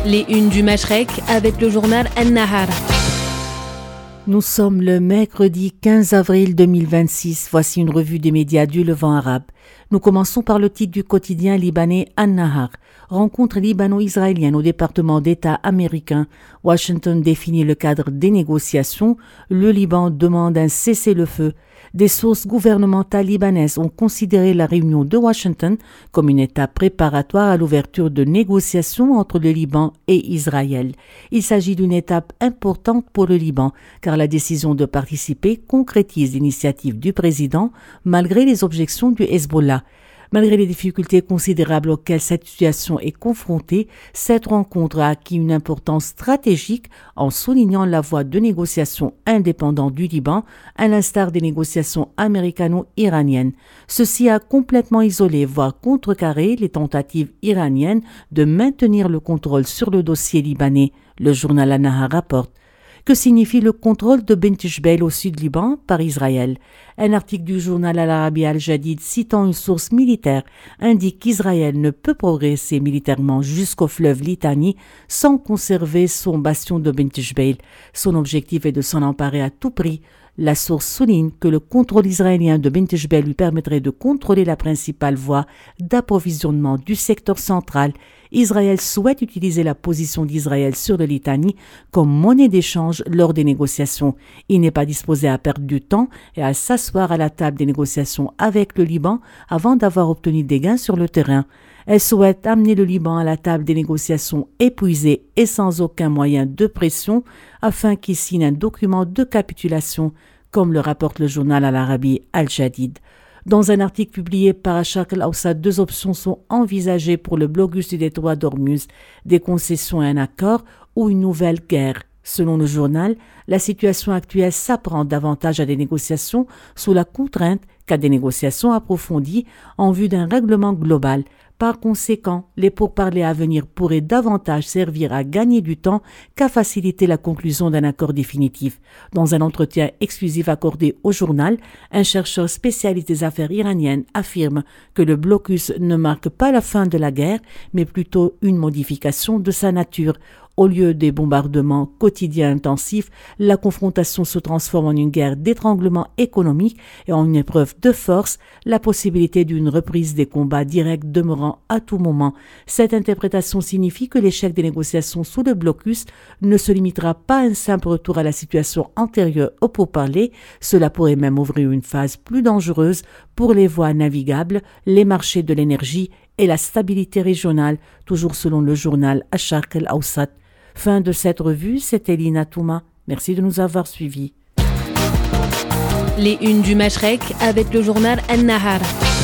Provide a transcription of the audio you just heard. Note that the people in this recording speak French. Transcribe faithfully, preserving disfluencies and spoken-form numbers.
Les unes du Mashrek avec le journal An-Nahar. Nous sommes le mercredi quinze avril deux mille vingt-six. Voici une revue des médias du Levant arabe. Nous commençons par le titre du quotidien libanais An-Nahar. Rencontre libano-israélienne au département d'État américain. Washington définit le cadre des négociations. Le Liban demande un cessez-le-feu. Des sources gouvernementales libanaises ont considéré la réunion de Washington comme une étape préparatoire à l'ouverture de négociations entre le Liban et Israël. Il s'agit d'une étape importante pour le Liban, car la décision de participer concrétise l'initiative du président malgré les objections du Hezbollah. Malgré les difficultés considérables auxquelles cette situation est confrontée, cette rencontre a acquis une importance stratégique en soulignant la voie de négociations indépendantes du Liban, à l'instar des négociations américano-iraniennes. Ceci a complètement isolé, voire contrecarré, les tentatives iraniennes de maintenir le contrôle sur le dossier libanais. Le journal An-Nahar rapporte. Que signifie le contrôle de Bint Jbeil au sud-Liban par Israël? Un article du journal Al-Arabi Al-Jadid citant une source militaire indique qu'Israël ne peut progresser militairement jusqu'au fleuve Litani sans conserver son bastion de Bint Jbeil. Son objectif est de s'en emparer à tout prix. La source souligne que le contrôle israélien de Bint Jbeil lui permettrait de contrôler la principale voie d'approvisionnement du secteur central. Israël souhaite utiliser la position d'Israël sur le Litani comme monnaie d'échange lors des négociations. Il n'est pas disposé à perdre du temps et à s'asseoir à la table des négociations avec le Liban avant d'avoir obtenu des gains sur le terrain. Elle souhaite amener le Liban à la table des négociations épuisées et sans aucun moyen de pression afin qu'il signe un document de capitulation, comme le rapporte le journal Al-Arabi Al-Jadid. Dans un article publié par Asharq al-Awsat, deux options sont envisagées pour le blocus du détroit d'Ormuz, des concessions et un accord ou une nouvelle guerre. Selon le journal, la situation actuelle s'apprend davantage à des négociations sous la contrainte qu'à des négociations approfondies en vue d'un règlement global. Par conséquent, les pourparlers à venir pourraient davantage servir à gagner du temps qu'à faciliter la conclusion d'un accord définitif. Dans un entretien exclusif accordé au journal, un chercheur spécialiste des affaires iraniennes affirme que le blocus ne marque pas la fin de la guerre, mais plutôt une modification de sa nature. Au lieu des bombardements quotidiens intensifs, la confrontation se transforme en une guerre d'étranglement économique et en une épreuve de force, la possibilité d'une reprise des combats directs demeurant à tout moment. Cette interprétation signifie que l'échec des négociations sous le blocus ne se limitera pas à un simple retour à la situation antérieure au pourparlers. Cela pourrait même ouvrir une phase plus dangereuse pour les voies navigables, les marchés de l'énergie et la stabilité régionale, toujours selon le journal Asharq al-Awsat. Fin de cette revue, c'était Lina Touma. Merci de nous avoir suivis. Les unes du Mashrek avec le journal An-Nahar.